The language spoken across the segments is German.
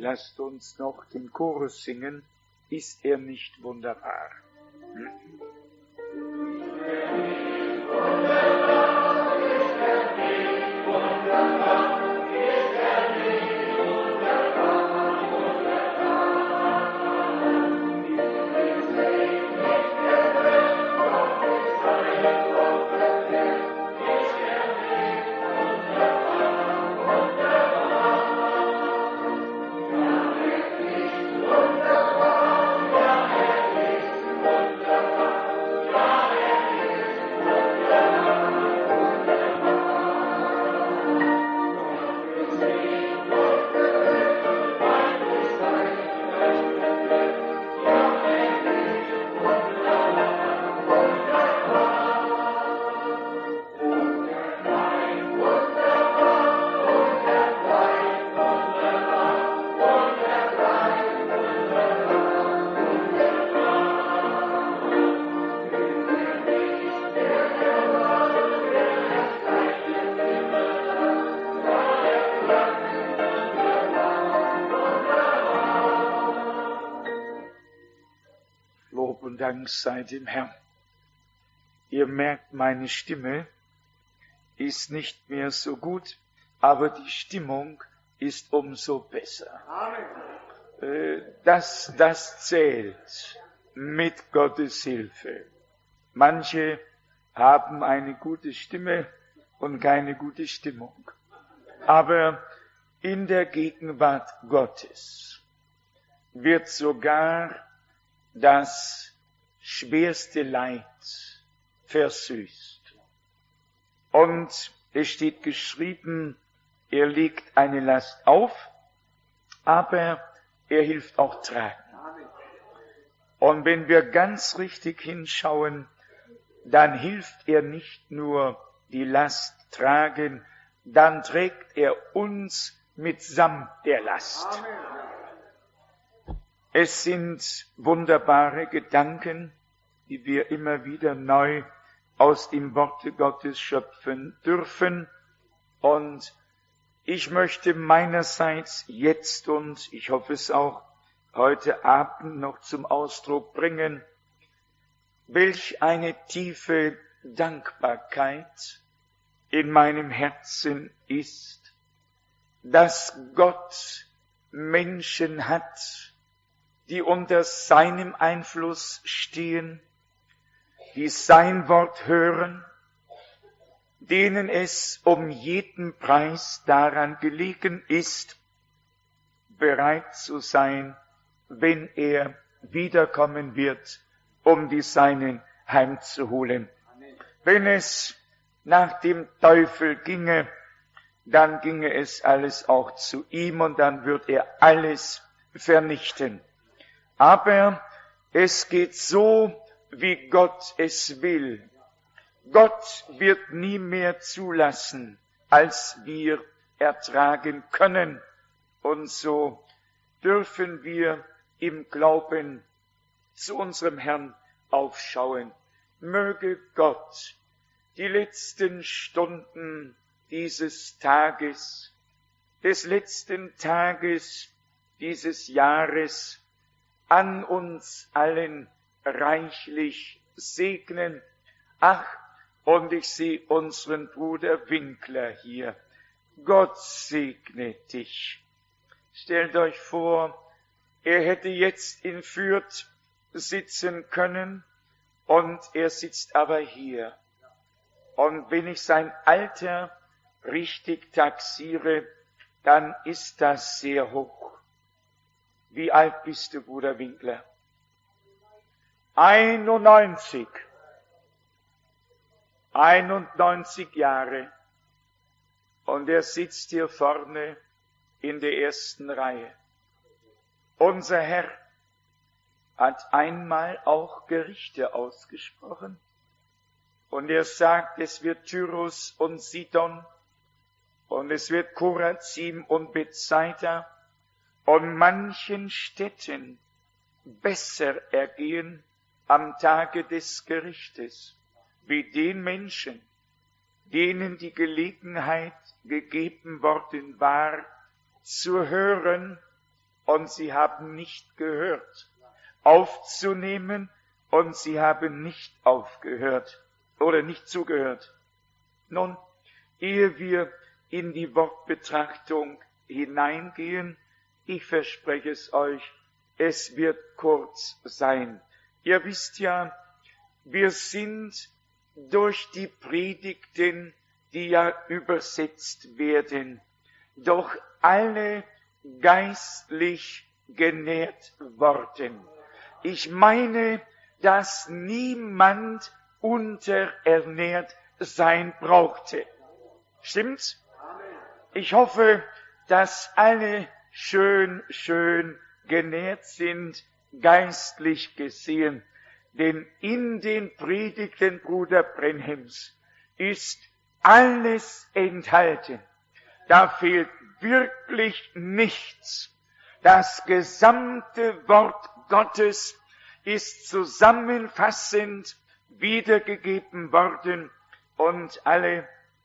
Lasst uns noch den Chorus singen. Ist er nicht wunderbar? Dank sei dem Herrn. Ihr merkt, meine Stimme ist nicht mehr so gut, aber die Stimmung ist umso besser. Das zählt mit Gottes Hilfe. Manche haben eine gute Stimme und keine gute Stimmung. Aber in der Gegenwart Gottes wird sogar das schwerste Leid versüßt. Und es steht geschrieben, er legt eine Last auf, aber er hilft auch tragen. Und wenn wir ganz richtig hinschauen, dann hilft er nicht nur die Last tragen, dann trägt er uns mitsamt der Last. Es sind wunderbare Gedanken, die wir immer wieder neu aus dem Worte Gottes schöpfen dürfen. Und ich möchte meinerseits jetzt und ich hoffe es auch heute Abend noch zum Ausdruck bringen, welch eine tiefe Dankbarkeit in meinem Herzen ist, dass Gott Menschen hat, die unter seinem Einfluss stehen, die sein Wort hören, denen es um jeden Preis daran gelegen ist, bereit zu sein, wenn er wiederkommen wird, um die Seinen heimzuholen. Wenn es nach dem Teufel ginge, dann ginge es alles auch zu ihm und dann wird er alles vernichten. Aber es geht so, wie Gott es will. Gott wird nie mehr zulassen, als wir ertragen können. Und so dürfen wir im Glauben zu unserem Herrn aufschauen. Möge Gott die letzten Stunden dieses Tages, des letzten Tages dieses Jahres an uns allen reichlich segnen. Ach, und ich sehe unseren Bruder Winkler hier. Gott segne dich. Stellt euch vor, er hätte jetzt in Fürth sitzen können und er sitzt aber hier. Und wenn ich sein Alter richtig taxiere, dann ist das sehr hoch. Wie alt bist du, Bruder Winkler? 91. 91 Jahre. Und er sitzt hier vorne in der ersten Reihe. Unser Herr hat einmal auch Gerichte ausgesprochen. Und er sagt, es wird Tyrus und Sidon und es wird Chorazim und Bethsaida und manchen Städten besser ergehen am Tage des Gerichtes, wie den Menschen, denen die Gelegenheit gegeben worden war, zu hören und sie haben nicht gehört. Aufzunehmen und sie haben nicht aufgehört oder nicht zugehört. Nun, ehe wir in die Wortbetrachtung hineingehen, ich verspreche es euch, es wird kurz sein. Ihr wisst ja, wir sind durch die Predigten, die ja übersetzt werden, doch alle geistlich genährt worden. Ich meine, dass niemand unterernährt sein brauchte. Stimmt's? Ich hoffe, dass alle schön genährt sind, geistlich gesehen. Denn in den Predigten Bruder Brenhems ist alles enthalten. Da fehlt wirklich nichts. Das gesamte Wort Gottes ist zusammenfassend wiedergegeben worden und alle,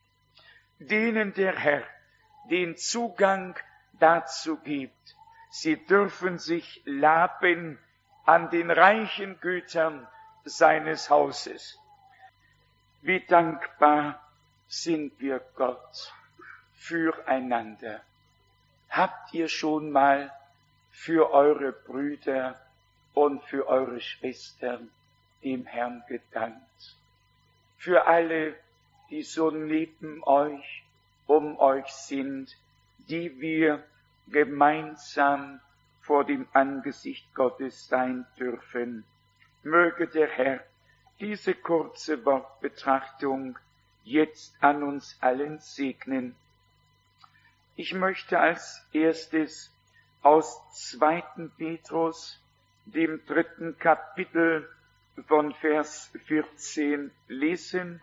denen der Herr den Zugang dazu gibt, sie dürfen sich laben an den reichen Gütern seines Hauses. Wie dankbar sind wir Gott füreinander. Habt ihr schon mal für eure Brüder und für eure Schwestern dem Herrn gedankt? Für alle, die so neben euch, um euch sind, die wir gemeinsam vor dem Angesicht Gottes sein dürfen. Möge der Herr diese kurze Wortbetrachtung jetzt an uns allen segnen. Ich möchte als erstes aus 2. Petrus, dem 3. Kapitel von Vers 14 lesen.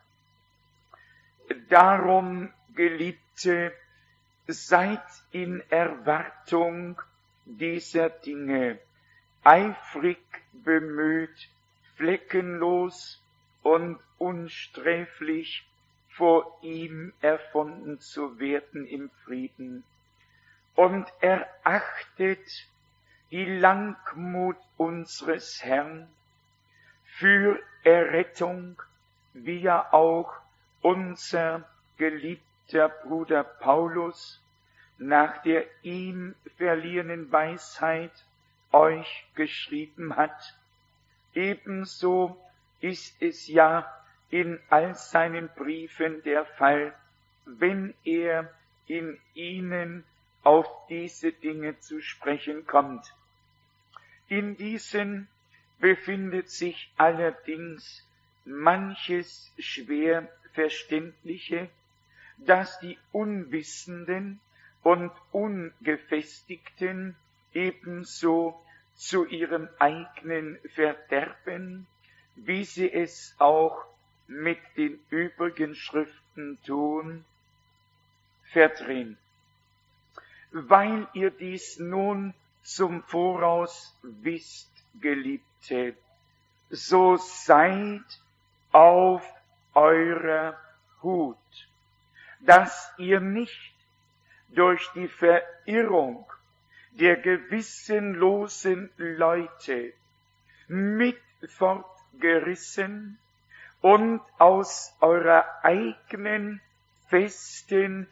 Darum, Geliebte, seid in Erwartung dieser Dinge eifrig bemüht, fleckenlos und unsträflich vor ihm erfunden zu werden im Frieden. Und erachtet die Langmut unseres Herrn für Errettung, wie ja auch unser geliebter Bruder Paulus nach der ihm verliehenen Weisheit euch geschrieben hat. Ebenso ist es ja in all seinen Briefen der Fall, wenn er in ihnen auf diese Dinge zu sprechen kommt. In diesen befindet sich allerdings manches schwer Verständliche, das die Unwissenden und Ungefestigten ebenso zu ihrem eigenen Verderben, wie sie es auch mit den übrigen Schriften tun, verdrehen. Weil ihr dies nun zum Voraus wisst, Geliebte, so seid auf eurer Hut, dass ihr nicht durch die Verirrung der gewissenlosen Leute mit fortgerissen und aus eurer eigenen festen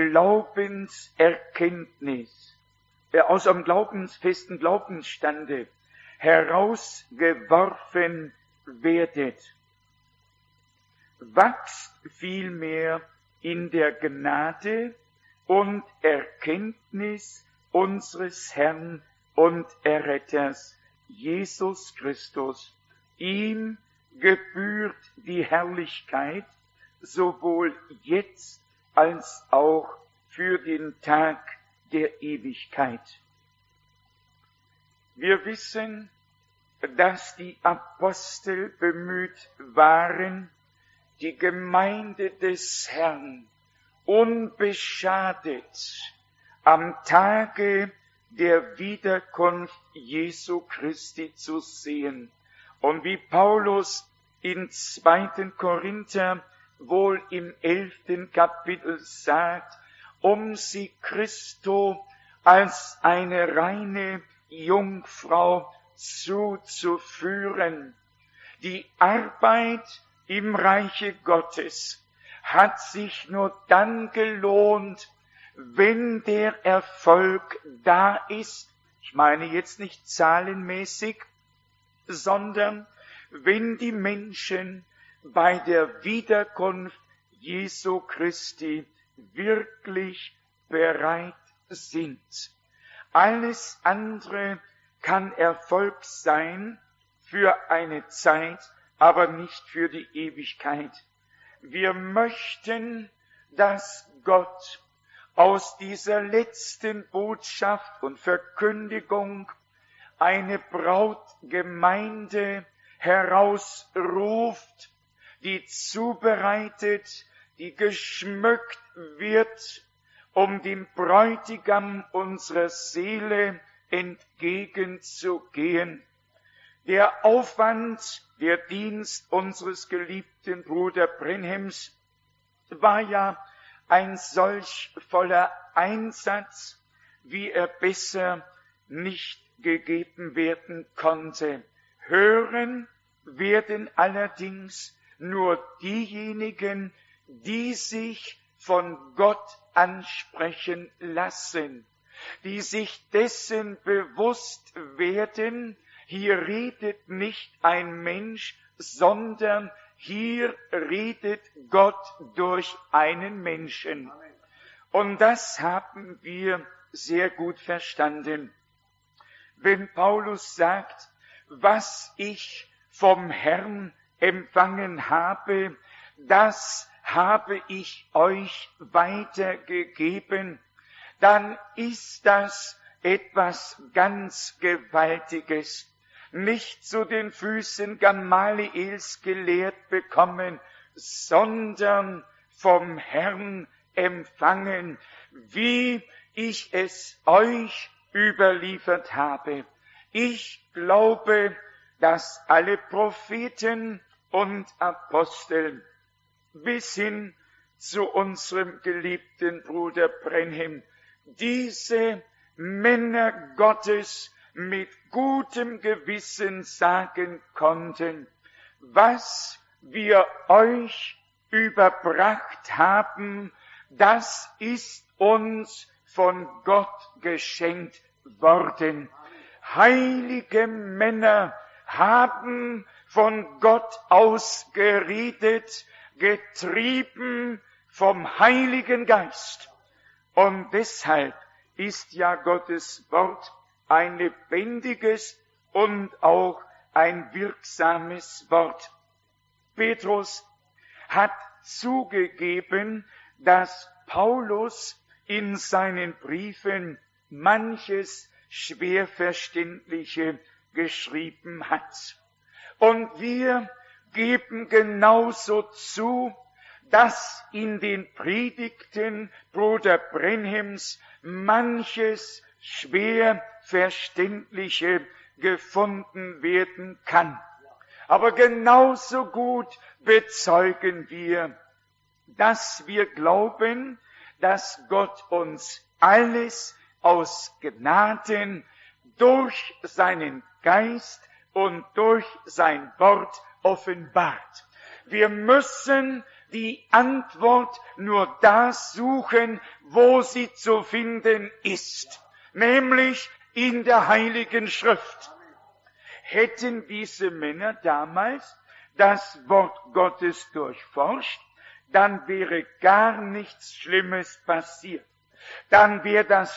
Glaubenserkenntnis, aus eurem festen Glaubensstande herausgeworfen werdet. Wachst vielmehr in der Gnade und Erkenntnis unseres Herrn und Erretters Jesus Christus. Ihm gebührt die Herrlichkeit, sowohl jetzt als auch für den Tag der Ewigkeit. Wir wissen, dass die Apostel bemüht waren, die Gemeinde des Herrn unbeschadet am Tage der Wiederkunft Jesu Christi zu sehen. Und wie Paulus in 2. Korinther wohl im 11. Kapitel sagt, um sie Christo als eine reine Jungfrau zuzuführen. Die Arbeit im Reiche Gottes hat sich nur dann gelohnt, wenn der Erfolg da ist. Ich meine jetzt nicht zahlenmäßig, sondern wenn die Menschen bei der Wiederkunft Jesu Christi wirklich bereit sind. Alles andere kann Erfolg sein für eine Zeit, aber nicht für die Ewigkeit. Wir möchten, dass Gott aus dieser letzten Botschaft und Verkündigung eine Brautgemeinde herausruft, die zubereitet, die geschmückt wird, um dem Bräutigam unserer Seele entgegenzugehen. Der Aufwand, der Dienst unseres geliebten Bruder Brenhems war ja ein solch voller Einsatz, wie er besser nicht gegeben werden konnte. Hören werden allerdings nur diejenigen, die sich von Gott ansprechen lassen, die sich dessen bewusst werden, hier redet nicht ein Mensch, sondern hier redet Gott durch einen Menschen. Und das haben wir sehr gut verstanden. Wenn Paulus sagt, was ich vom Herrn empfangen habe, das habe ich euch weitergegeben, dann ist das etwas ganz Gewaltiges. Nicht zu den Füßen Gamaliels gelehrt bekommen, sondern vom Herrn empfangen, wie ich es euch überliefert habe. Ich glaube, dass alle Propheten und Apostel bis hin zu unserem geliebten Bruder Brenhem diese Männer Gottes mit gutem Gewissen sagen konnten, was wir euch überbracht haben, das ist uns von Gott geschenkt worden. Heilige Männer haben von Gott aus geredet, getrieben vom Heiligen Geist. Und deshalb ist ja Gottes Wort ein lebendiges und auch ein wirksames Wort. Petrus hat zugegeben, dass Paulus in seinen Briefen manches Schwerverständliche geschrieben hat. Und wir geben genauso zu, dass in den Predigten Bruder Brenhems manches schwer Verständliche gefunden werden kann. Aber genauso gut bezeugen wir, dass wir glauben, dass Gott uns alles aus Gnaden durch seinen Geist und durch sein Wort offenbart. Wir müssen die Antwort nur da suchen, wo sie zu finden ist, nämlich in der Heiligen Schrift. Hätten diese Männer damals das Wort Gottes durchforscht, dann wäre gar nichts Schlimmes passiert. Dann wäre das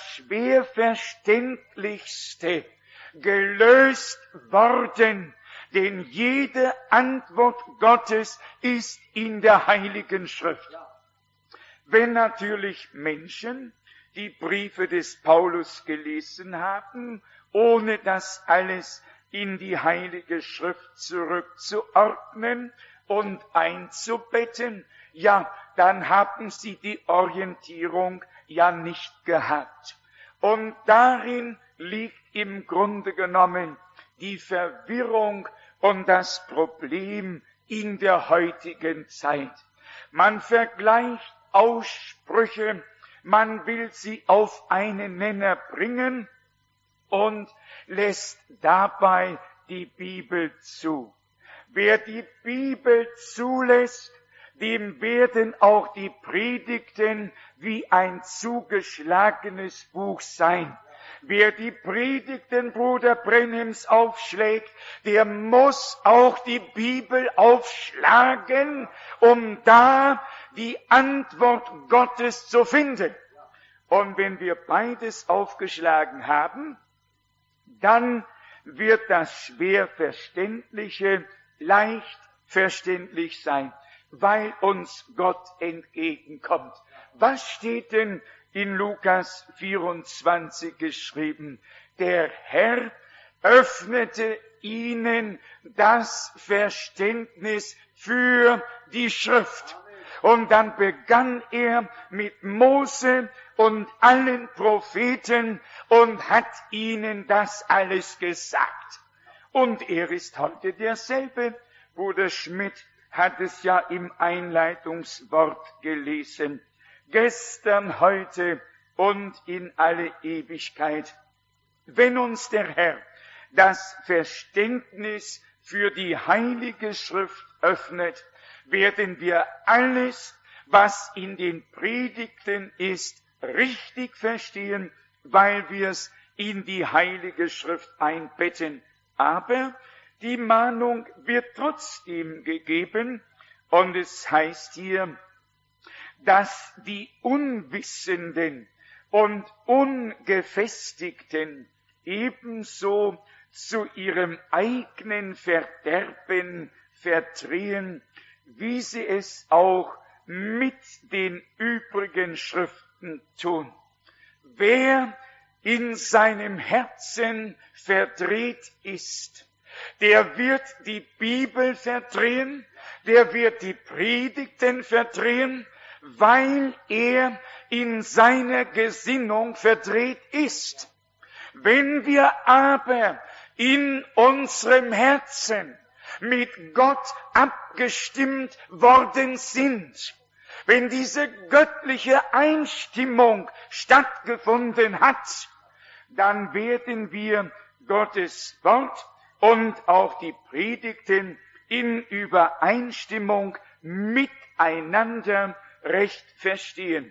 Schwerverständlichste gelöst worden, denn jede Antwort Gottes ist in der Heiligen Schrift. Wenn natürlich Menschen die Briefe des Paulus gelesen haben, ohne das alles in die Heilige Schrift zurückzuordnen und einzubetten, ja, dann haben sie die Orientierung ja nicht gehabt. Und darin liegt im Grunde genommen die Verwirrung und das Problem in der heutigen Zeit. Man vergleicht Aussprüche man will sie auf einen Nenner bringen und lässt dabei die Bibel zu. Wer die Bibel zulässt, dem werden auch die Predigten wie ein zugeschlagenes Buch sein. Wer die Predigten Bruder Brenhims aufschlägt, der muss auch die Bibel aufschlagen, um da die Antwort Gottes zu finden. Und wenn wir beides aufgeschlagen haben, dann wird das schwer Verständliche leicht verständlich sein, weil uns Gott entgegenkommt. Was steht denn in Lukas 24 geschrieben? Der Herr öffnete ihnen das Verständnis für die Schrift. Und dann begann er mit Mose und allen Propheten und hat ihnen das alles gesagt. Und er ist heute derselbe. Bruder Schmidt hat es ja im Einleitungswort gelesen. Gestern, heute und in alle Ewigkeit. Wenn uns der Herr das Verständnis für die Heilige Schrift öffnet, werden wir alles, was in den Predigten ist, richtig verstehen, weil wir es in die Heilige Schrift einbetten. Aber die Mahnung wird trotzdem gegeben, und es heißt hier, dass die Unwissenden und Ungefestigten ebenso zu ihrem eigenen Verderben verdrehen, wie sie es auch mit den übrigen Schriften tun. Wer in seinem Herzen verdreht ist, der wird die Bibel verdrehen, der wird die Predigten verdrehen, weil er in seiner Gesinnung verdreht ist. Wenn wir aber in unserem Herzen mit Gott abgestimmt worden sind, wenn diese göttliche Einstimmung stattgefunden hat, dann werden wir Gottes Wort und auch die Predigten in Übereinstimmung miteinander recht verstehen.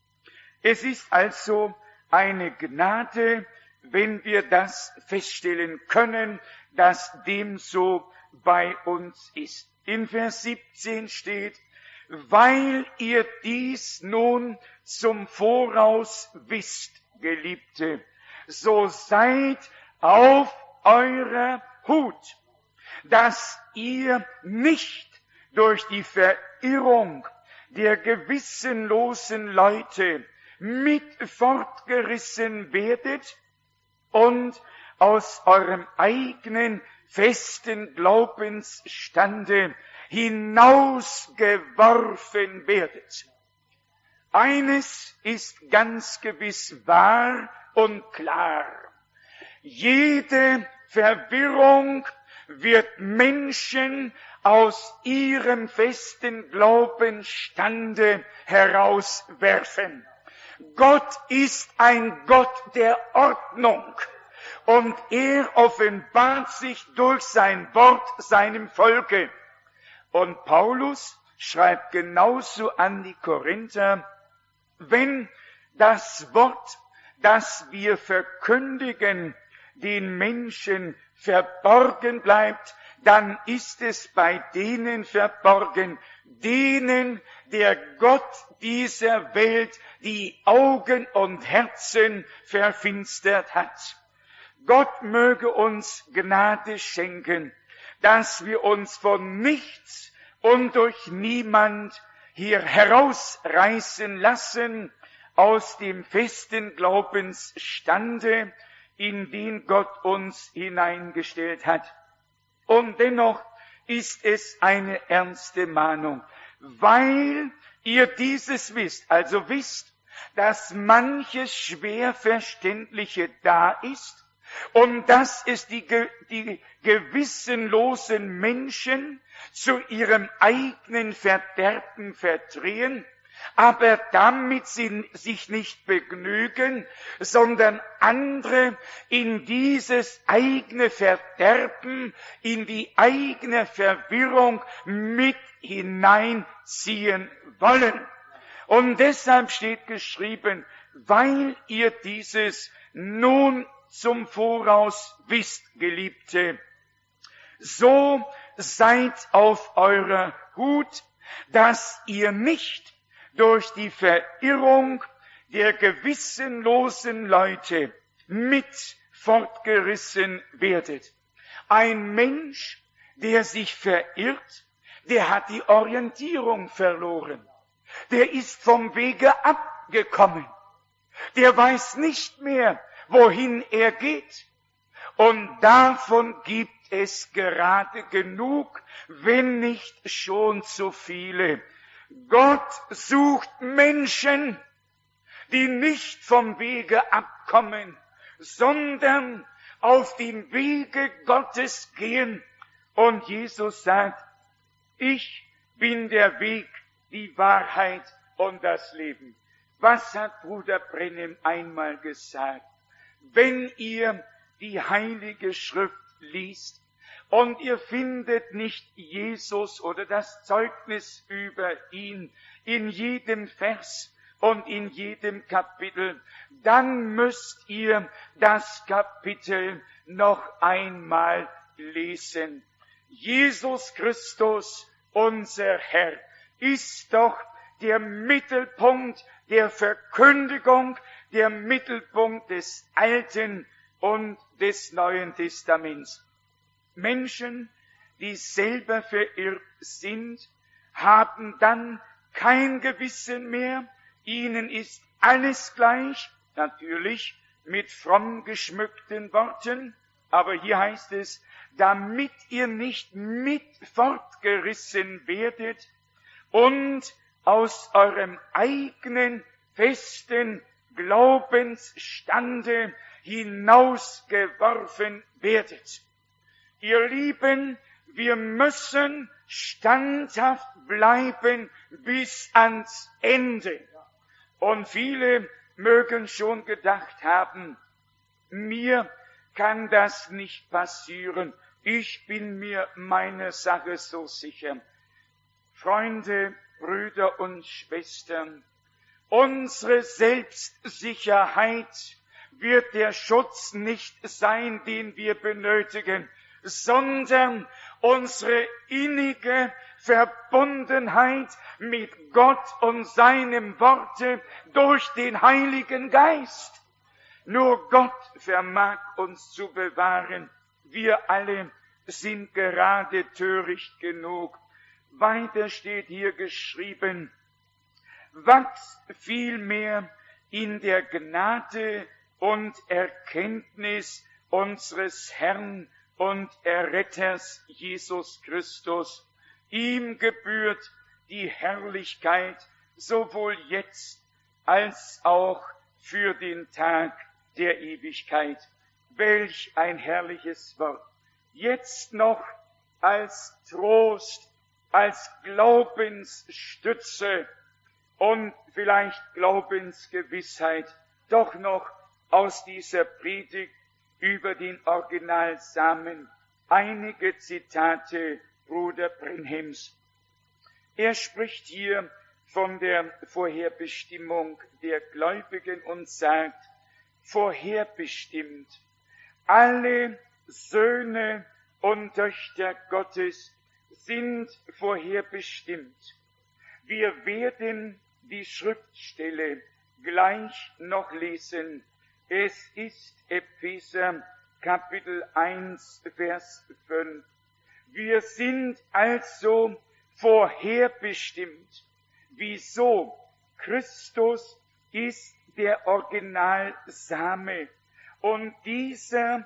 Es ist also eine Gnade, wenn wir das feststellen können, dass dem so bei uns ist. In Vers 17 steht, weil ihr dies nun zum Voraus wisst, Geliebte, so seid auf eurer Hut, dass ihr nicht durch die Verirrung der gewissenlosen Leute mit fortgerissen werdet und aus eurem eigenen festen Glaubensstande hinausgeworfen werdet. Eines ist ganz gewiss wahr und klar. Jede Verwirrung wird Menschen aus ihrem festen Glaubensstande herauswerfen. Gott ist ein Gott der Ordnung und er offenbart sich durch sein Wort seinem Volke. Und Paulus schreibt genauso an die Korinther, wenn das Wort, das wir verkündigen, den Menschen verborgen bleibt, dann ist es bei denen verborgen, denen der Gott dieser Welt die Augen und Herzen verfinstert hat. Gott möge uns Gnade schenken, dass wir uns von nichts und durch niemand hier herausreißen lassen aus dem festen Glaubensstande, in den Gott uns hineingestellt hat. Und dennoch ist es eine ernste Mahnung, weil ihr dieses wisst, also wisst, dass manches schwer Verständliche da ist und dass es die gewissenlosen Menschen zu ihrem eigenen Verderben verdrehen, aber damit sie sich nicht begnügen, sondern andere in dieses eigene Verderben, in die eigene Verwirrung mit hineinziehen wollen. Und deshalb steht geschrieben, weil ihr dieses nun zum Voraus wisst, Geliebte, so seid auf eurer Hut, dass ihr nicht durch die Verirrung der gewissenlosen Leute mit fortgerissen werdet. Ein Mensch, der sich verirrt, der hat die Orientierung verloren. Der ist vom Wege abgekommen. Der weiß nicht mehr, wohin er geht. Und davon gibt es gerade genug, wenn nicht schon zu viele. Gott sucht Menschen, die nicht vom Wege abkommen, sondern auf dem Wege Gottes gehen. Und Jesus sagt, ich bin der Weg, die Wahrheit und das Leben. Was hat Bruder Branham einmal gesagt? Wenn ihr die Heilige Schrift liest und ihr findet nicht Jesus oder das Zeugnis über ihn in jedem Vers und in jedem Kapitel, dann müsst ihr das Kapitel noch einmal lesen. Jesus Christus, unser Herr, ist doch der Mittelpunkt der Verkündigung, der Mittelpunkt des Alten und des Neuen Testaments. Menschen, die selber verirrt sind, haben dann kein Gewissen mehr, ihnen ist alles gleich, natürlich mit fromm geschmückten Worten, aber hier heißt es, damit ihr nicht mit fortgerissen werdet und aus eurem eigenen festen Glaubensstande hinausgeworfen werdet. Ihr Lieben, wir müssen standhaft bleiben bis ans Ende. Und viele mögen schon gedacht haben, mir kann das nicht passieren. Ich bin mir meiner Sache so sicher. Freunde, Brüder und Schwestern, unsere Selbstsicherheit wird der Schutz nicht sein, den wir benötigen, sondern unsere innige Verbundenheit mit Gott und seinem Worte durch den Heiligen Geist. Nur Gott vermag uns zu bewahren. Wir alle sind gerade töricht genug. Weiter steht hier geschrieben, wachst vielmehr in der Gnade und Erkenntnis unseres Herrn und Erretters Jesus Christus. Ihm gebührt die Herrlichkeit sowohl jetzt als auch für den Tag der Ewigkeit. Welch ein herrliches Wort. Jetzt noch als Trost, als Glaubensstütze und vielleicht Glaubensgewissheit, doch noch aus dieser Predigt über den Originalsamen einige Zitate Bruder Branhams. Er spricht hier von der Vorherbestimmung der Gläubigen und sagt, vorherbestimmt, alle Söhne und Töchter Gottes sind vorherbestimmt. Wir werden die Schriftstelle gleich noch lesen. Es ist Epheser Kapitel 1, Vers 5. Wir sind also vorherbestimmt. Wieso? Christus ist der Originalsame. Und dieser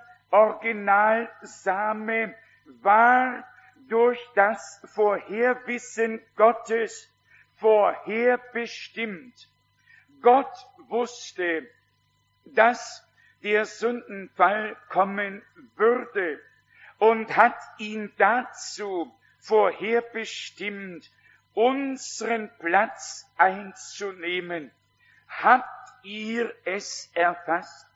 Originalsame war durch das Vorherwissen Gottes vorherbestimmt. Gott wusste, dass der Sündenfall kommen würde und hat ihn dazu vorherbestimmt unseren Platz einzunehmen. Habt ihr es erfasst?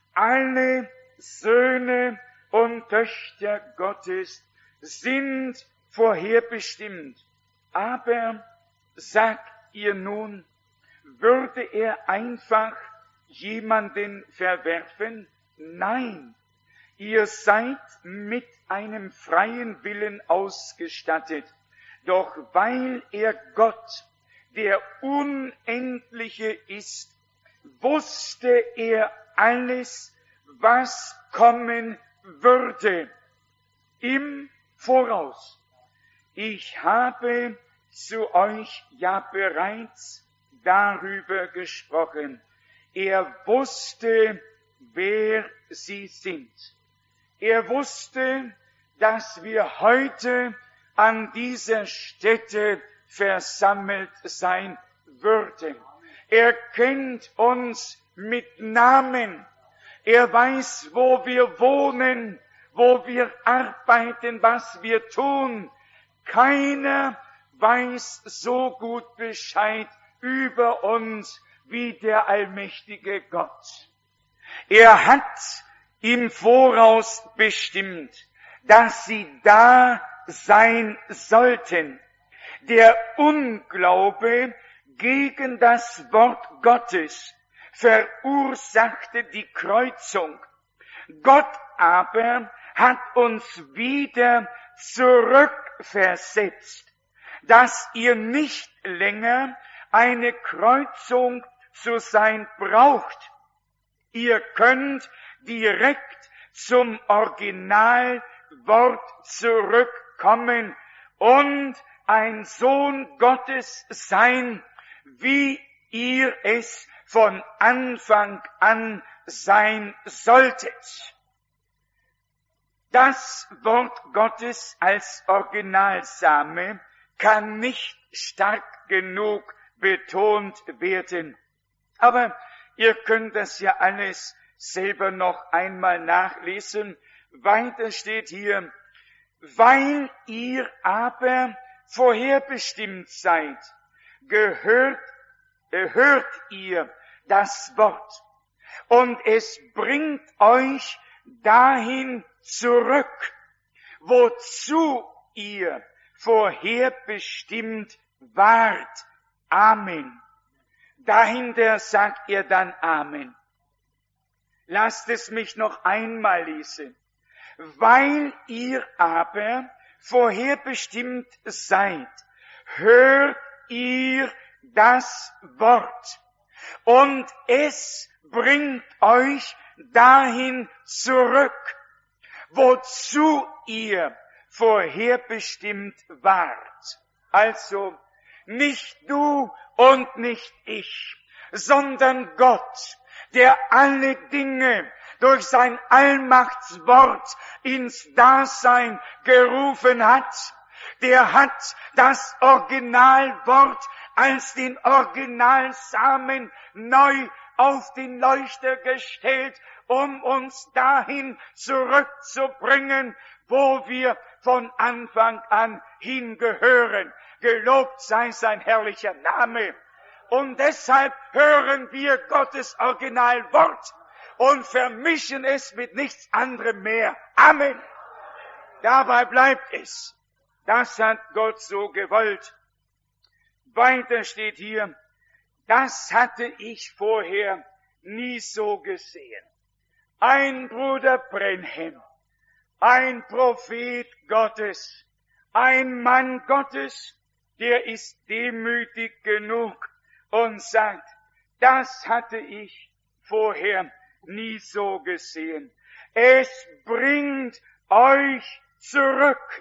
Alle Söhne und Töchter Gottes sind vorherbestimmt. Aber sagt ihr nun, würde er einfach jemanden verwerfen? Nein, ihr seid mit einem freien Willen ausgestattet. Doch weil er Gott, der Unendliche ist, wusste er alles, was kommen würde, im Voraus. Ich habe zu euch ja bereits darüber gesprochen. Er wusste, wer sie sind. Er wusste, dass wir heute an dieser Stätte versammelt sein würden. Er kennt uns mit Namen. Er weiß, wo wir wohnen, wo wir arbeiten, was wir tun. Keiner weiß so gut Bescheid über uns wie der allmächtige Gott. Er hat im Voraus bestimmt, dass sie da sein sollten. Der Unglaube gegen das Wort Gottes verursachte die Kreuzung. Gott aber hat uns wieder zurückversetzt, dass ihr nicht länger eine Kreuzung zu sein braucht. Ihr könnt direkt zum Originalwort zurückkommen und ein Sohn Gottes sein, wie ihr es von Anfang an sein solltet. Das Wort Gottes als Originalsame kann nicht stark genug betont werden. Aber ihr könnt das ja alles selber noch einmal nachlesen. Weiter steht hier, weil ihr aber vorherbestimmt seid, hört ihr das Wort und es bringt euch dahin zurück, wozu ihr vorherbestimmt wart. Amen. Dahinter sagt er dann Amen. Lasst es mich noch einmal lesen. Weil ihr aber vorherbestimmt seid, hört ihr das Wort und es bringt euch dahin zurück, wozu ihr vorherbestimmt wart. Also nicht du und nicht ich, sondern Gott, der alle Dinge durch sein Allmachtswort ins Dasein gerufen hat, der hat das Originalwort als den Originalsamen neu auf den Leuchter gestellt, um uns dahin zurückzubringen, wo wir von Anfang an hingehören. Gelobt sei sein herrlicher Name. Und deshalb hören wir Gottes Originalwort und vermischen es mit nichts anderem mehr. Amen. Dabei bleibt es. Das hat Gott so gewollt. Weiter steht hier, das hatte ich vorher nie so gesehen. Ein Bruder Branham, ein Prophet Gottes, ein Mann Gottes, der ist demütig genug und sagt, das hatte ich vorher nie so gesehen. Es bringt euch zurück.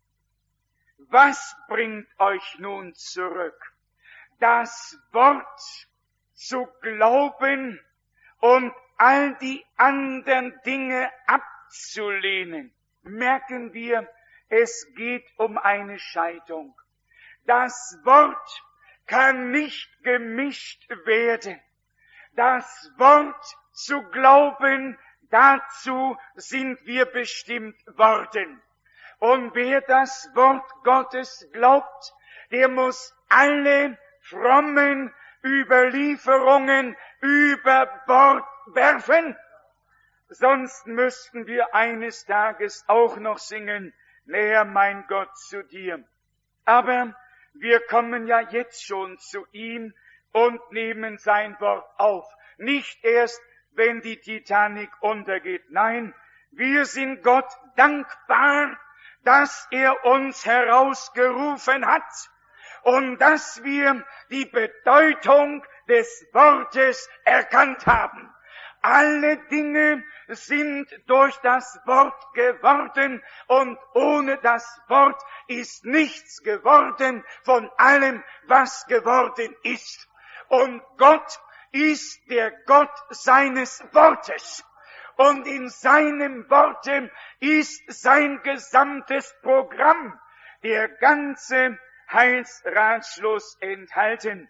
Was bringt euch nun zurück? Das Wort zu glauben und all die anderen Dinge abzulehnen. Merken wir, es geht um eine Scheidung. Das Wort kann nicht gemischt werden. Das Wort zu glauben, dazu sind wir bestimmt worden. Und wer das Wort Gottes glaubt, der muss alle frommen Überlieferungen über Bord werfen. Sonst müssten wir eines Tages auch noch singen, näher mein Gott zu dir. Aber wir kommen ja jetzt schon zu ihm und nehmen sein Wort auf. Nicht erst, wenn die Titanic untergeht. Nein, wir sind Gott dankbar, dass er uns herausgerufen hat und dass wir die Bedeutung des Wortes erkannt haben. Alle Dinge sind durch das Wort geworden und ohne das Wort ist nichts geworden von allem, was geworden ist. Und Gott ist der Gott seines Wortes. Und in seinem Worte ist sein gesamtes Programm, der ganze Heilsratschluss enthalten.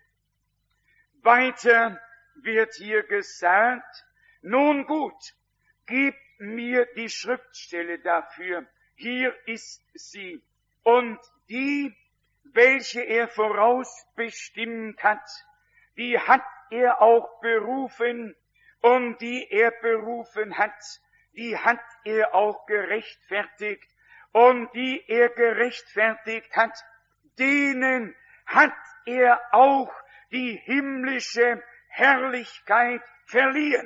Weiter wird hier gesagt, nun gut, gib mir die Schriftstelle dafür. Hier ist sie. Und die, welche er vorausbestimmt hat, die hat er auch berufen. Und die er berufen hat, die hat er auch gerechtfertigt. Und die er gerechtfertigt hat, denen hat er auch die himmlische Herrlichkeit verliehen.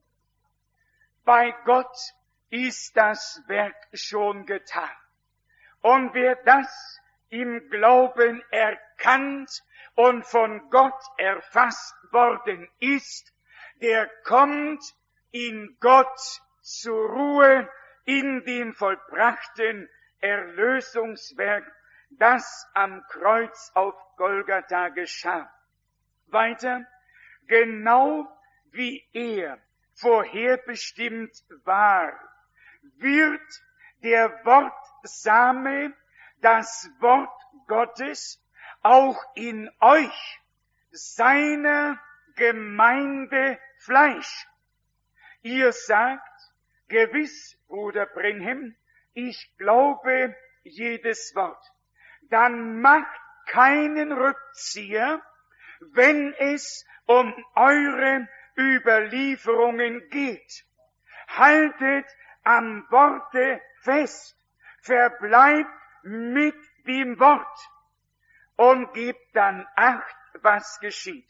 Bei Gott ist das Werk schon getan. Und wer das im Glauben erkannt und von Gott erfasst worden ist, der kommt in Gott zur Ruhe in dem vollbrachten Erlösungswerk, das am Kreuz auf Golgatha geschah. Weiter, genau wie er vorherbestimmt war, wird der Wortsame, das Wort Gottes, auch in euch, seiner Gemeinde Fleisch. Ihr sagt, gewiss, Bruder Brenhem, ich glaube jedes Wort. Dann macht keinen Rückzieher, wenn es um eure Überlieferungen geht. Haltet am Worte fest, verbleibt mit dem Wort und gebt dann Acht, was geschieht.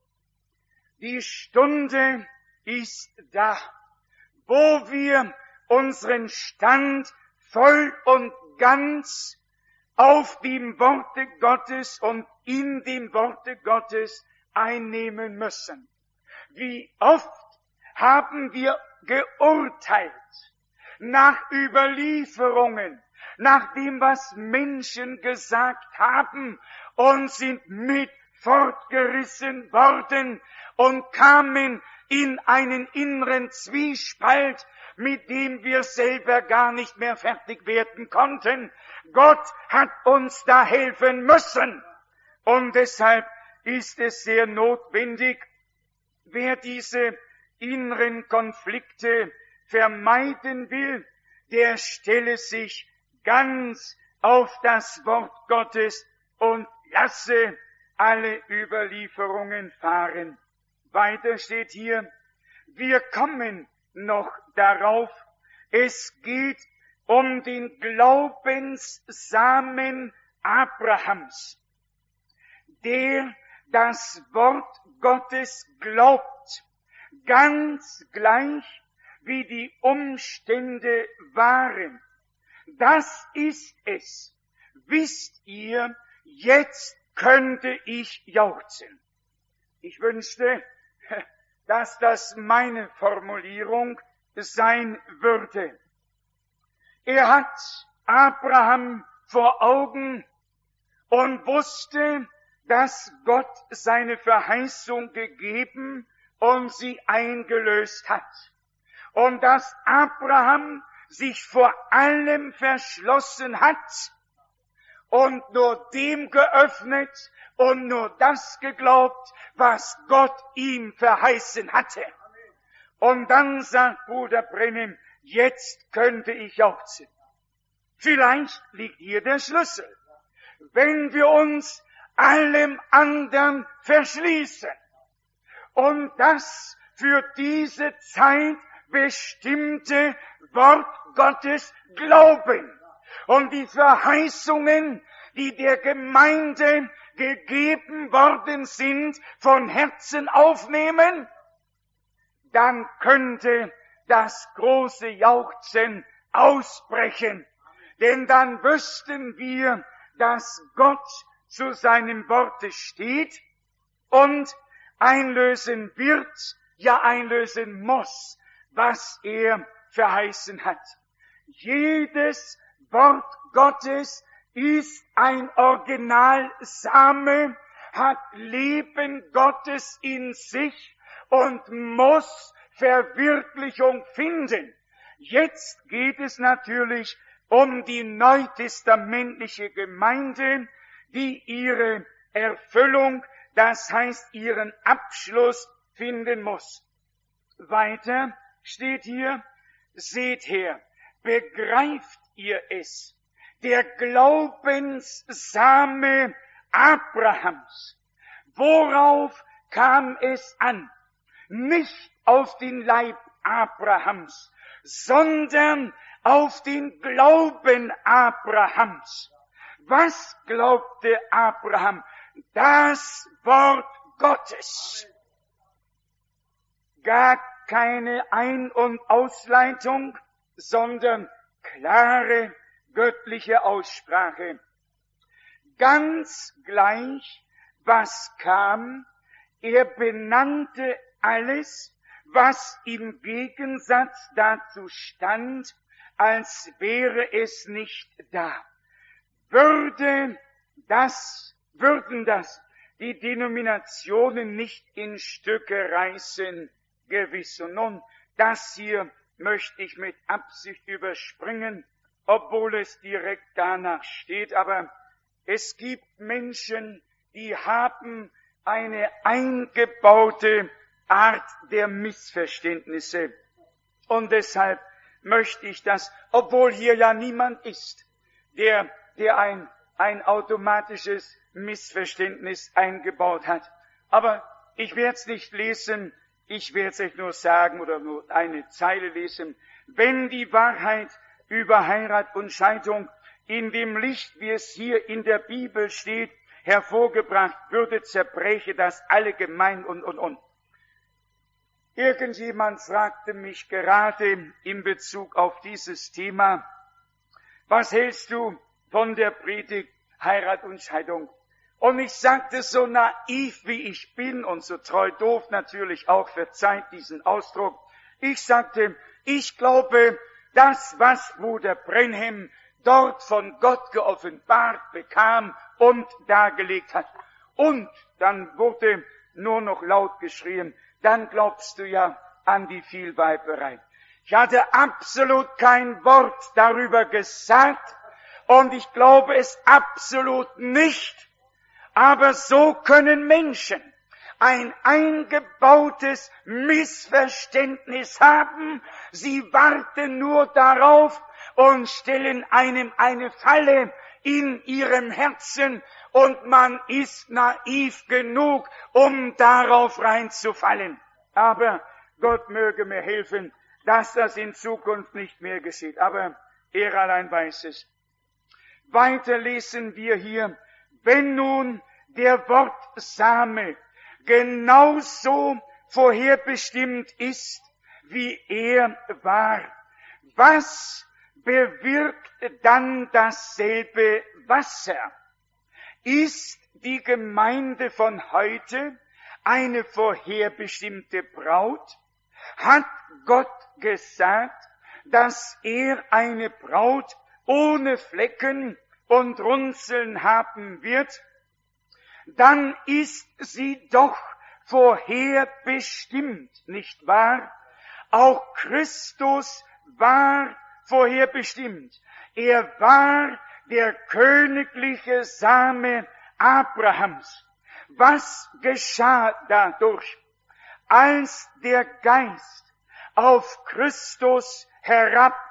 Die Stunde ist da, wo wir unseren Stand voll und ganz auf dem Worte Gottes und in dem Worte Gottes einnehmen müssen. Wie oft haben wir geurteilt nach Überlieferungen, nach dem, was Menschen gesagt haben und sind mit fortgerissen worden und kamen in einen inneren Zwiespalt, mit dem wir selber gar nicht mehr fertig werden konnten. Gott hat uns da helfen müssen. Und deshalb ist es sehr notwendig, wer diese inneren Konflikte vermeiden will, der stelle sich ganz auf das Wort Gottes und lasse alle Überlieferungen fahren. Weiter steht hier, wir kommen noch darauf, es geht um den Glaubenssamen Abrahams, der das Wort Gottes glaubt, ganz gleich wie die Umstände waren. Das ist es. Wisst ihr, jetzt könnte ich jauchzen. Ich wünschte, dass das meine Formulierung sein würde. Er hat Abraham vor Augen und wusste, dass Gott seine Verheißung gegeben und sie eingelöst hat. Und dass Abraham sich vor allem verschlossen hat und nur dem geöffnet und nur das geglaubt, was Gott ihm verheißen hatte. Und dann sagt Bruder Brenhem, jetzt könnte ich jauchzen. Vielleicht liegt hier der Schlüssel. Wenn wir uns allem anderen verschließen und das für diese Zeit bestimmte Wort Gottes glauben und die Verheißungen, die der Gemeinde gegeben worden sind, von Herzen aufnehmen, dann könnte das große Jauchzen ausbrechen. Denn dann wüssten wir, dass Gott zu seinem Worte steht und einlösen wird, ja einlösen muss, was er verheißen hat. Jedes Wort Gottes ist ein Originalsame, hat Leben Gottes in sich und muss Verwirklichung finden. Jetzt geht es natürlich um die neutestamentliche Gemeinde, die ihre Erfüllung, das heißt ihren Abschluss finden muss. Weiter steht hier, seht her, begreift ihr es, der Glaubenssame Abrahams. Worauf kam es an? Nicht auf den Leib Abrahams, sondern auf den Glauben Abrahams. Was glaubte Abraham? Das Wort Gottes. Gar keine Ein- und Ausleitung, sondern klare göttliche Aussprache. Ganz gleich, was kam, er benannte alles, was im Gegensatz dazu stand, als wäre es nicht da. Würden das die Denominationen nicht in Stücke reißen, gewiss. Und nun, das hier möchte ich mit Absicht überspringen, obwohl es direkt danach steht, aber es gibt Menschen, die haben eine eingebaute Art der Missverständnisse. Und deshalb möchte ich das, obwohl hier ja niemand ist, der ein automatisches Missverständnis eingebaut hat. Aber ich werde es nicht lesen, ich werde es euch nur sagen oder nur eine Zeile lesen. Wenn die Wahrheit über Heirat und Scheidung in dem Licht, wie es hier in der Bibel steht, hervorgebracht würde, zerbreche das alle gemein und. Irgendjemand fragte mich gerade in Bezug auf dieses Thema, was hältst du von der Predigt Heirat und Scheidung? Und ich sagte so naiv, wie ich bin und so treu doof natürlich auch, verzeiht diesen Ausdruck. Ich sagte, ich glaube, das, was Bruder Brenhem dort von Gott geoffenbart bekam und dargelegt hat. Und dann wurde nur noch laut geschrien, dann glaubst du ja an die Vielweiberei. Ich hatte absolut kein Wort darüber gesagt und ich glaube es absolut nicht. Aber so können Menschen ein eingebautes Missverständnis haben. Sie warten nur darauf und stellen einem eine Falle in ihrem Herzen und man ist naiv genug, um darauf reinzufallen. Aber Gott möge mir helfen, dass das in Zukunft nicht mehr geschieht. Aber er allein weiß es. Weiter lesen wir hier, wenn nun der Wortsame genauso vorherbestimmt ist, wie er war, was bewirkt dann dasselbe Wasser? Ist die Gemeinde von heute eine vorherbestimmte Braut? Hat Gott gesagt, dass er eine Braut ohne Flecken und Runzeln haben wird? Dann ist sie doch vorherbestimmt, nicht wahr? Auch Christus war vorherbestimmt. Er war der königliche Same Abrahams. Was geschah dadurch? Als der Geist auf Christus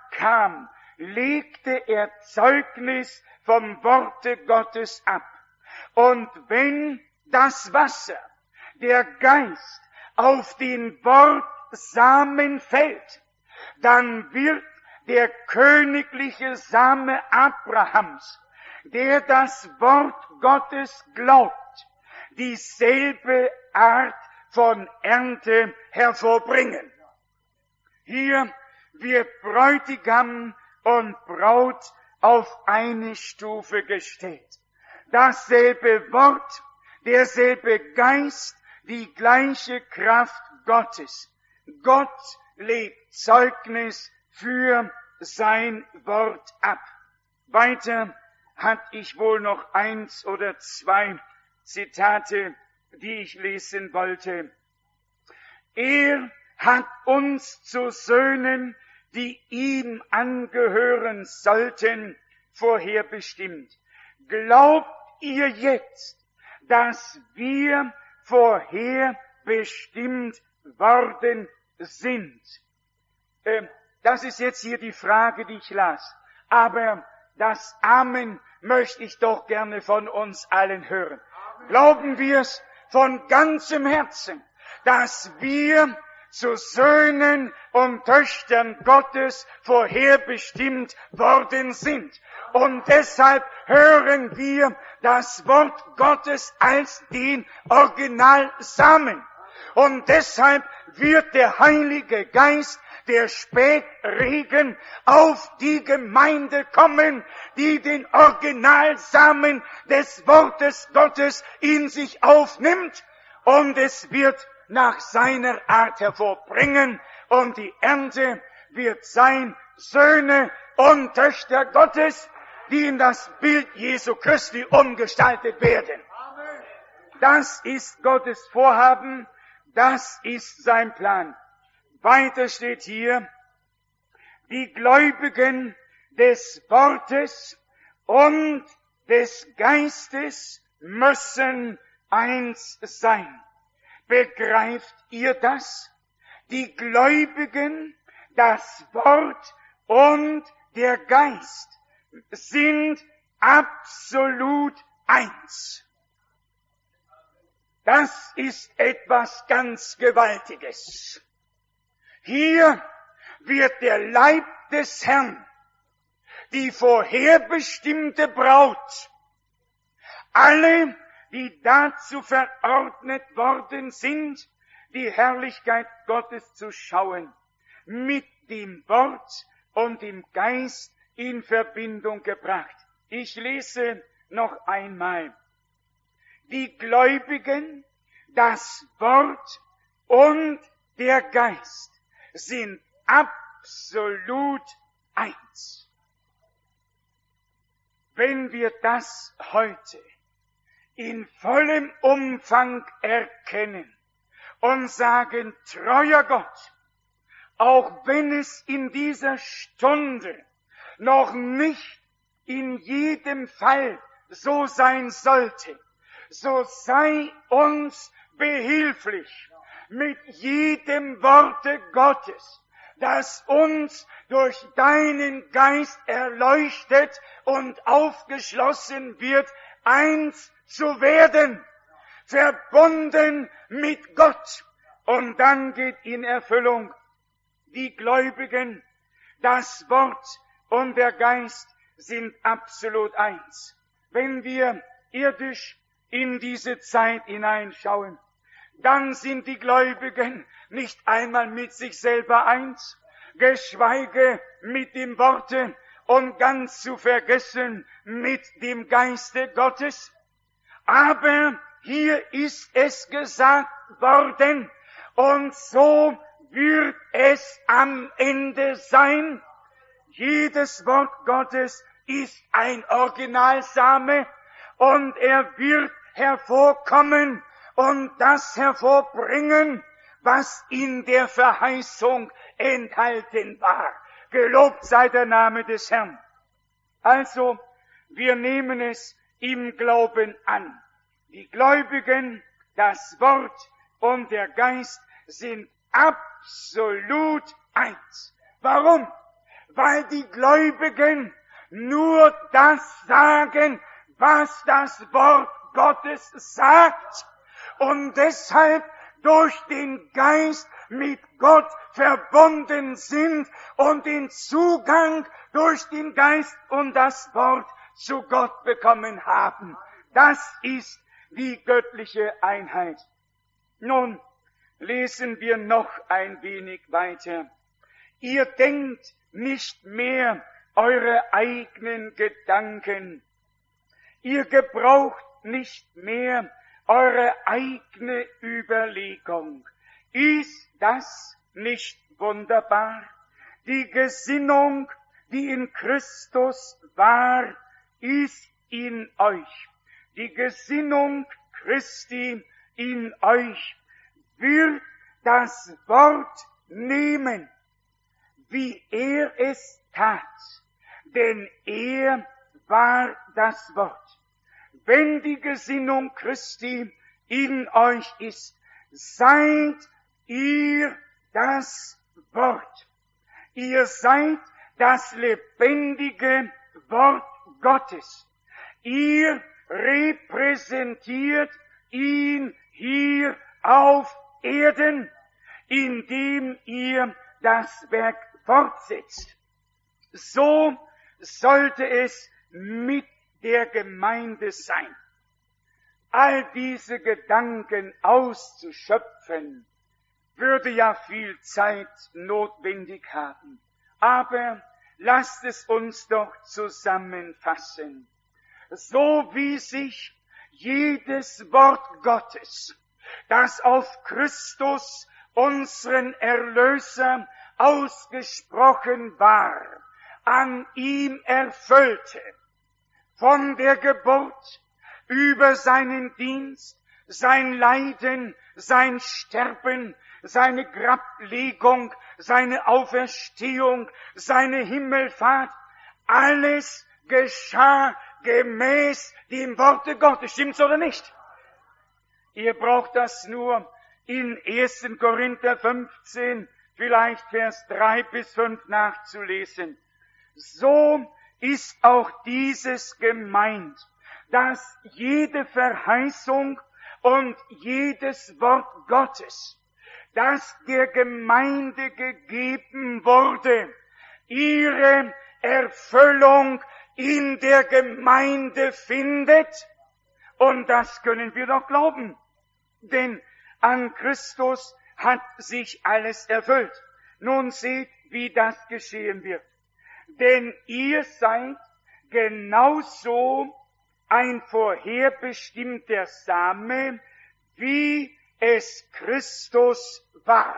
herabkam, legte er Zeugnis vom Worte Gottes ab. Und wenn das Wasser, der Geist, auf den Wortsamen fällt, dann wird der königliche Same Abrahams, der das Wort Gottes glaubt, dieselbe Art von Ernte hervorbringen. Hier wird Bräutigam und Braut auf eine Stufe gestellt. Dasselbe Wort, derselbe Geist, die gleiche Kraft Gottes. Gott legt Zeugnis für sein Wort ab. Weiter hatte ich wohl noch 1 oder 2 Zitate, die ich lesen wollte. Er hat uns zu Söhnen, die ihm angehören sollten, vorherbestimmt. Glaubt ihr jetzt, dass wir vorherbestimmt worden sind? Das ist jetzt hier die Frage, die ich las. Aber das Amen möchte ich doch gerne von uns allen hören. Glauben wir es von ganzem Herzen, dass wir zu Söhnen und Töchtern Gottes vorherbestimmt worden sind. Und deshalb hören wir das Wort Gottes als den Originalsamen. Und deshalb wird der Heilige Geist, der Spätregen, auf die Gemeinde kommen, die den Originalsamen des Wortes Gottes in sich aufnimmt, und es wird nach seiner Art hervorbringen, und die Ernte wird sein Söhne und Töchter Gottes, die in das Bild Jesu Christi umgestaltet werden. Das ist Gottes Vorhaben, das ist sein Plan. Weiter steht hier, die Gläubigen des Wortes und des Geistes müssen eins sein. Begreift ihr das? Die Gläubigen, das Wort und der Geist sind absolut eins. Das ist etwas ganz Gewaltiges. Hier wird der Leib des Herrn, die vorherbestimmte Braut, alle, die dazu verordnet worden sind, die Herrlichkeit Gottes zu schauen, mit dem Wort und dem Geist in Verbindung gebracht. Ich lese noch einmal. Die Gläubigen, das Wort und der Geist sind absolut eins. Wenn wir das heute in vollem Umfang erkennen und sagen, treuer Gott, auch wenn es in dieser Stunde noch nicht in jedem Fall so sein sollte, so sei uns behilflich mit jedem Worte Gottes, das uns durch deinen Geist erleuchtet und aufgeschlossen wird, eins zu werden, verbunden mit Gott. Und dann geht in Erfüllung, die Gläubigen, das Wort und der Geist sind absolut eins. Wenn wir irdisch in diese Zeit hineinschauen, dann sind die Gläubigen nicht einmal mit sich selber eins, geschweige mit dem Worte und ganz zu vergessen mit dem Geiste Gottes. Aber hier ist es gesagt worden, und so wird es am Ende sein. Jedes Wort Gottes ist ein Originalsame, und er wird hervorkommen und das hervorbringen, was in der Verheißung enthalten war. Gelobt sei der Name des Herrn. Also, wir nehmen es im Glauben an. Die Gläubigen, das Wort und der Geist sind absolut eins. Warum? Weil die Gläubigen nur das sagen, was das Wort Gottes sagt und deshalb durch den Geist mit Gott verbunden sind und den Zugang durch den Geist und das Wort zu Gott bekommen haben. Das ist die göttliche Einheit. Nun lesen wir noch ein wenig weiter. Ihr denkt nicht mehr eure eigenen Gedanken. Ihr gebraucht nicht mehr eure eigene Überlegung. Ist das nicht wunderbar? Die Gesinnung, die in Christus war, ist in euch. Die Gesinnung Christi in euch wird das Wort nehmen, wie er es tat, denn er war das Wort. Wenn die Gesinnung Christi in euch ist, seid ihr das Wort. Ihr seid das lebendige Wort Gottes. Ihr repräsentiert ihn hier auf Erden, indem ihr das Werk fortsetzt. So sollte es mit der Gemeinde sein. All diese Gedanken auszuschöpfen, würde ja viel Zeit notwendig haben. Aber lasst es uns doch zusammenfassen. So wie sich jedes Wort Gottes, das auf Christus, unseren Erlöser, ausgesprochen war, an ihm erfüllte, von der Geburt über seinen Dienst, sein Leiden, sein Sterben, seine Grablegung, seine Auferstehung, seine Himmelfahrt, alles geschah gemäß dem Worte Gottes. Stimmt's oder nicht? Ihr braucht das nur in 1. Korinther 15, vielleicht Vers 3 bis 5 nachzulesen. So ist auch dieses gemeint, dass jede Verheißung und jedes Wort Gottes, das der Gemeinde gegeben wurde, ihre Erfüllung in der Gemeinde findet. Und das können wir doch glauben. Denn an Christus hat sich alles erfüllt. Nun seht, wie das geschehen wird. Denn ihr seid genauso ein vorherbestimmter Same, wie es Christus war.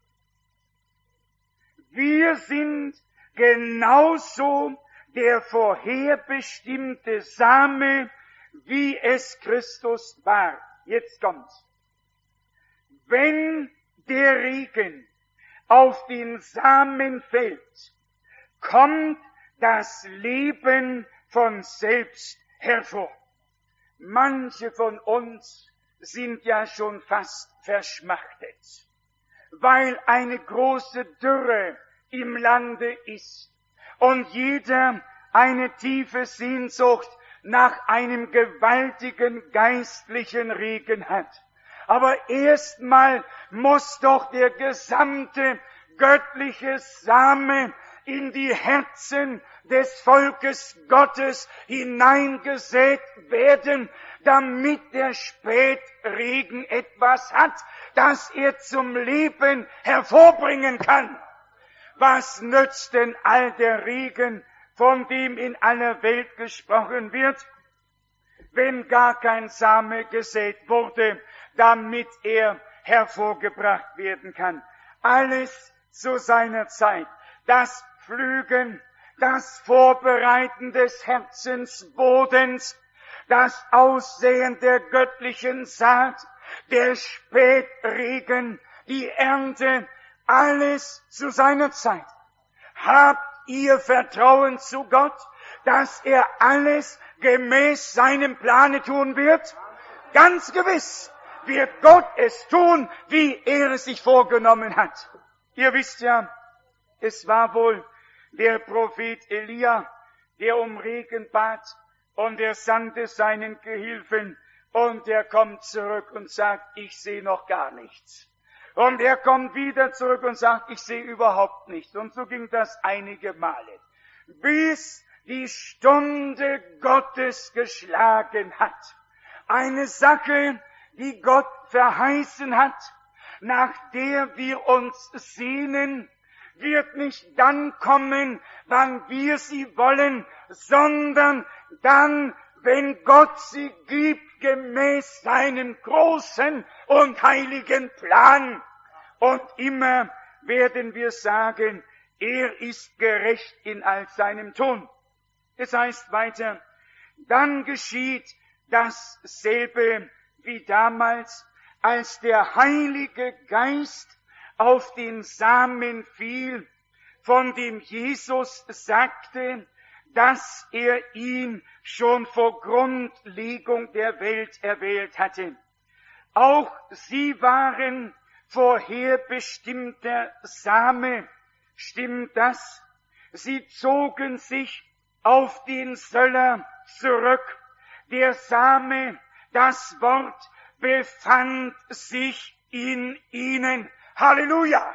Wir sind genauso der vorherbestimmte Same, wie es Christus war. Jetzt kommt's. Wenn der Regen auf den Samen fällt, kommt das Leben von selbst hervor. Manche von uns sind ja schon fast verschmachtet, weil eine große Dürre im Lande ist und jeder eine tiefe Sehnsucht nach einem gewaltigen geistlichen Regen hat. Aber erstmal muss doch der gesamte göttliche Same in die Herzen des Volkes Gottes hineingesät werden, damit der Spätregen etwas hat, das er zum Leben hervorbringen kann. Was nützt denn all der Regen, von dem in aller Welt gesprochen wird, wenn gar kein Same gesät wurde, damit er hervorgebracht werden kann? Alles zu seiner Zeit. Das Pflügen, das Vorbereiten des Herzensbodens, das Aussehen der göttlichen Saat, der Spätregen, die Ernte, alles zu seiner Zeit. Habt ihr Vertrauen zu Gott, dass er alles gemäß seinem Plane tun wird? Ganz gewiss wird Gott es tun, wie er es sich vorgenommen hat. Ihr wisst ja, es war wohl der Prophet Elia, der um Regen bat, und er sandte seinen Gehilfen Und er kommt zurück und sagt, ich sehe noch gar nichts. Und er kommt wieder zurück und sagt, ich sehe überhaupt nichts. Und so ging das einige Male, bis die Stunde Gottes geschlagen hat. Eine Sache, die Gott verheißen hat, nach der wir uns sehnen, wird nicht dann kommen, wann wir sie wollen, sondern dann, wenn Gott sie gibt, gemäß seinem großen und heiligen Plan. Und immer werden wir sagen, er ist gerecht in all seinem Tun. Es heißt weiter, dann geschieht dasselbe wie damals, als der Heilige Geist auf den Samen fiel, von dem Jesus sagte, dass er ihn schon vor Grundlegung der Welt erwählt hatte. Auch sie waren vorherbestimmter Same. Stimmt das? Sie zogen sich auf den Söller zurück. Der Same, das Wort, befand sich in ihnen. Halleluja!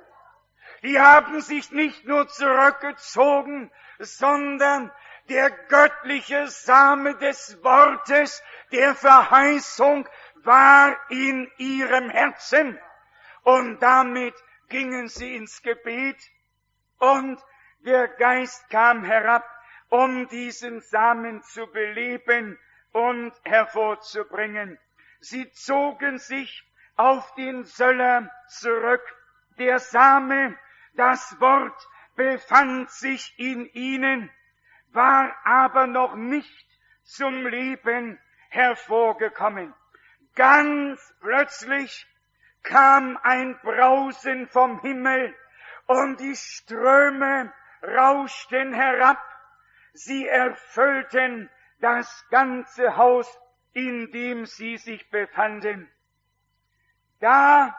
Die haben sich nicht nur zurückgezogen, sondern der göttliche Same des Wortes, der Verheißung, war in ihrem Herzen. Und damit gingen sie ins Gebet und der Geist kam herab, um diesen Samen zu beleben und hervorzubringen. Sie zogen sich auf den Söller zurück. Der Same, das Wort, befand sich in ihnen, war aber noch nicht zum Leben hervorgekommen. Ganz plötzlich kam ein Brausen vom Himmel und die Ströme rauschten herab. Sie erfüllten das ganze Haus, in dem sie sich befanden. Da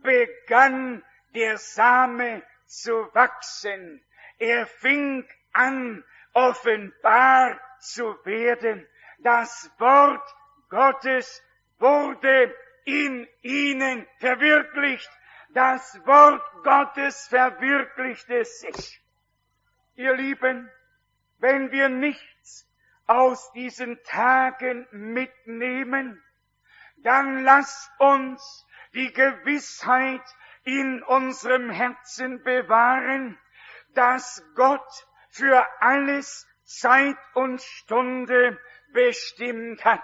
begann der Same zu wachsen. Er fing an, offenbar zu werden. Das Wort Gottes wurde in ihnen verwirklicht. Das Wort Gottes verwirklichte sich. Ihr Lieben, wenn wir nichts aus diesen Tagen mitnehmen, dann lasst uns die Gewissheit in unserem Herzen bewahren, dass Gott für alles Zeit und Stunde bestimmt hat.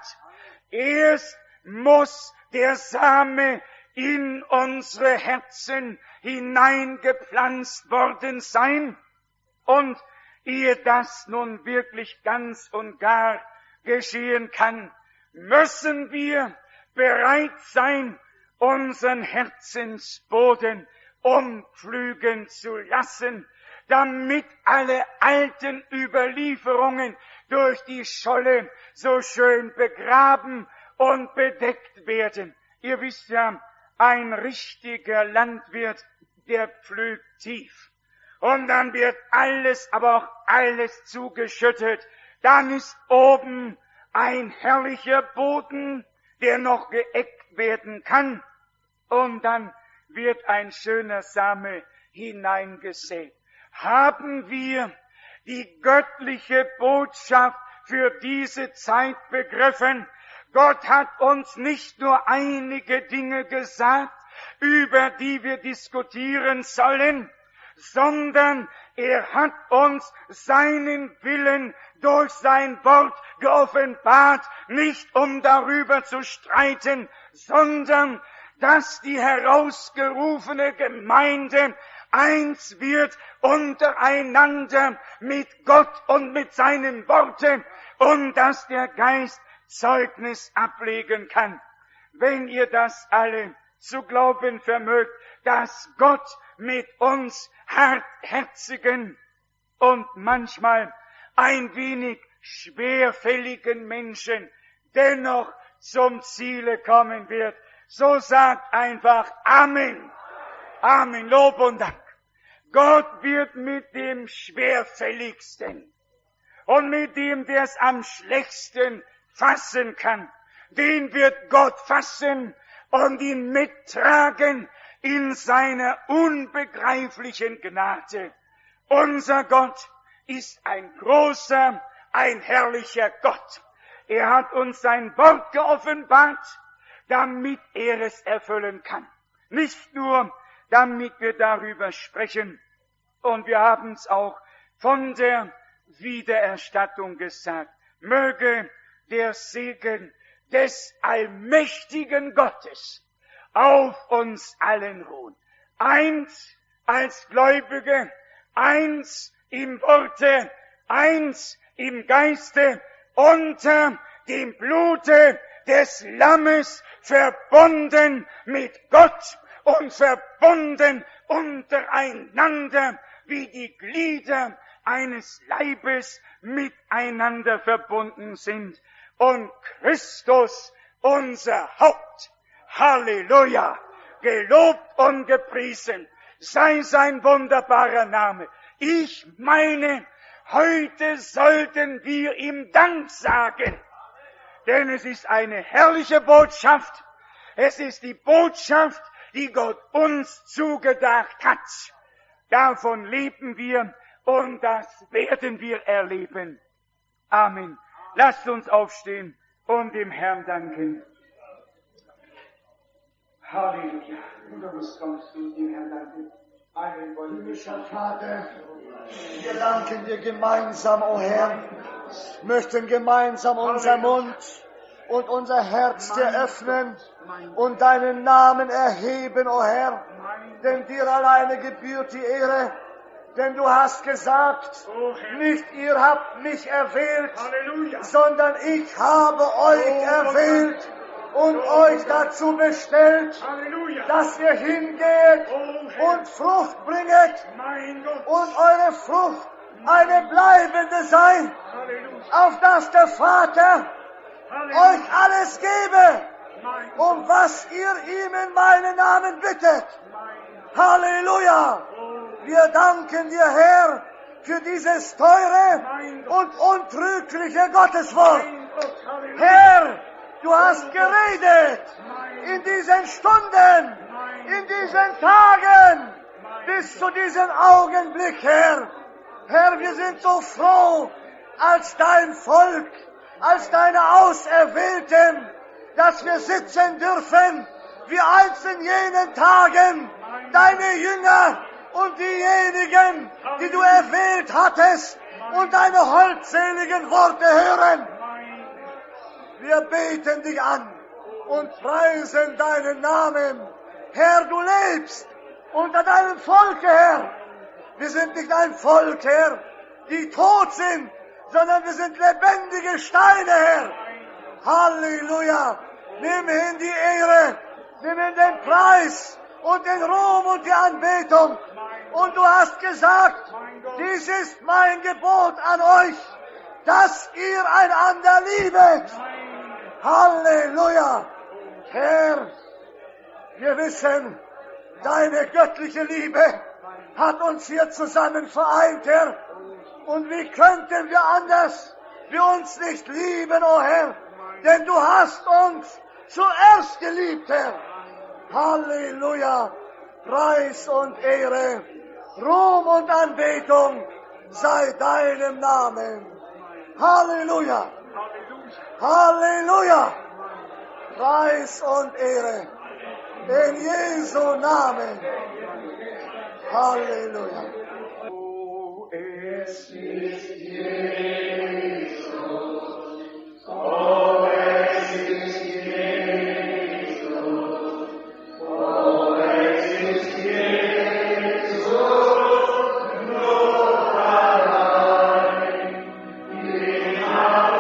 Erst muss der Same in unsere Herzen hineingepflanzt worden sein, und ehe das nun wirklich ganz und gar geschehen kann, müssen wir bereit sein, unseren Herzensboden umpflügen zu lassen, damit alle alten Überlieferungen durch die Scholle so schön begraben und bedeckt werden. Ihr wisst ja, ein richtiger Landwirt, der pflügt tief. Und dann wird alles, aber auch alles zugeschüttet. Dann ist oben ein herrlicher Boden, der noch geeckt werden kann. Und dann wird ein schöner Same hineingesät. Haben wir die göttliche Botschaft für diese Zeit begriffen? Gott hat uns nicht nur einige Dinge gesagt, über die wir diskutieren sollen, sondern er hat uns seinen Willen durch sein Wort geoffenbart, nicht um darüber zu streiten, sondern dass die herausgerufene Gemeinde eins wird untereinander mit Gott und mit seinen Worten, und dass der Geist Zeugnis ablegen kann. Wenn ihr das alle zu glauben vermögt, dass Gott mit uns hartherzigen und manchmal ein wenig schwerfälligen Menschen dennoch zum Ziele kommen wird, so sagt einfach Amen. Amen, Lob und Dank. Gott wird mit dem Schwerfälligsten und mit dem, der es am schlechtesten fassen kann, den wird Gott fassen und ihn mittragen in seiner unbegreiflichen Gnade. Unser Gott ist ein großer, ein herrlicher Gott. Er hat uns sein Wort geoffenbart, damit er es erfüllen kann. Nicht nur, damit wir darüber sprechen. Und wir haben es auch von der Wiedererstattung gesagt. Möge der Segen des allmächtigen Gottes auf uns allen ruhen. Eins als Gläubige, eins im Worte, eins im Geiste, unter dem Blute des Lammes verbunden mit Gott und verbunden untereinander, wie die Glieder eines Leibes miteinander verbunden sind. Und Christus, unser Haupt, Halleluja, gelobt und gepriesen sei sein wunderbarer Name. Ich meine, heute sollten wir ihm Dank sagen, denn es ist eine herrliche Botschaft. Es ist die Botschaft, die Gott uns zugedacht hat. Davon leben wir und das werden wir erleben. Amen. Lasst uns aufstehen und dem Herrn danken. Halleluja. Und uns kommst du dem Herrn danken. Himmlischer Vater, wir danken dir gemeinsam, o Herr, möchten gemeinsam unser Mund und unser Herz dir öffnen und deinen Namen erheben, o Herr, denn dir alleine gebührt die Ehre, denn du hast gesagt, nicht ihr habt mich erwählt, sondern ich habe euch erwählt und euch dazu bestellt, dass ihr hingeht und Frucht bringet und eure Frucht eine bleibende sei, auf dass der Vater euch alles gebe, um was ihr ihm in meinen Namen bittet. Halleluja! Wir danken dir, Herr, für dieses teure und untrügliche Gotteswort. Herr, du hast geredet in diesen Stunden, in diesen Tagen, bis zu diesem Augenblick, Herr. Herr, wir sind so froh, als dein Volk, als deine Auserwählten, dass wir sitzen dürfen, wie einst in jenen Tagen, deine Jünger und diejenigen, die du erwählt hattest, und deine holdseligen Worte hören. Wir beten dich an und preisen deinen Namen. Herr, du lebst unter deinem Volk, Herr. Wir sind nicht ein Volk, Herr, die tot sind, sondern wir sind lebendige Steine, Herr. Halleluja. Nimm hin die Ehre, nimm hin den Preis und den Ruhm und die Anbetung. Und du hast gesagt, dies ist mein Gebot an euch, dass ihr einander liebet. Halleluja. Herr, wir wissen, deine göttliche Liebe hat uns hier zusammen vereint, Herr. Und wie könnten wir anders, wir uns nicht lieben, o Herr? Denn du hast uns zuerst geliebt, Herr. Halleluja. Preis und Ehre, Ruhm und Anbetung sei deinem Namen. Halleluja. Halleluja. Preis und Ehre in Jesu Namen. Halleluja. Oh, es ist Jesus. Oh, es ist Jesus. Oh, es ist Jesus. Nur allein. Den hat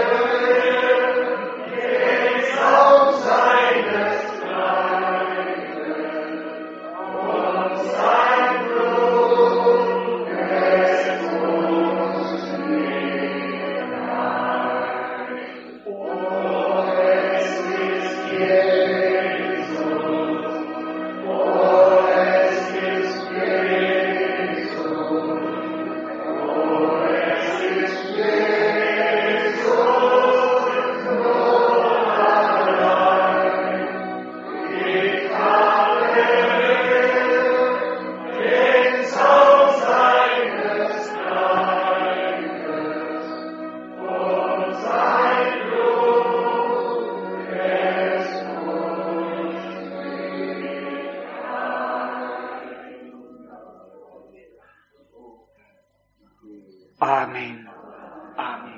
den Saum seines Leibes und sein Blut es uns Amen. Amen.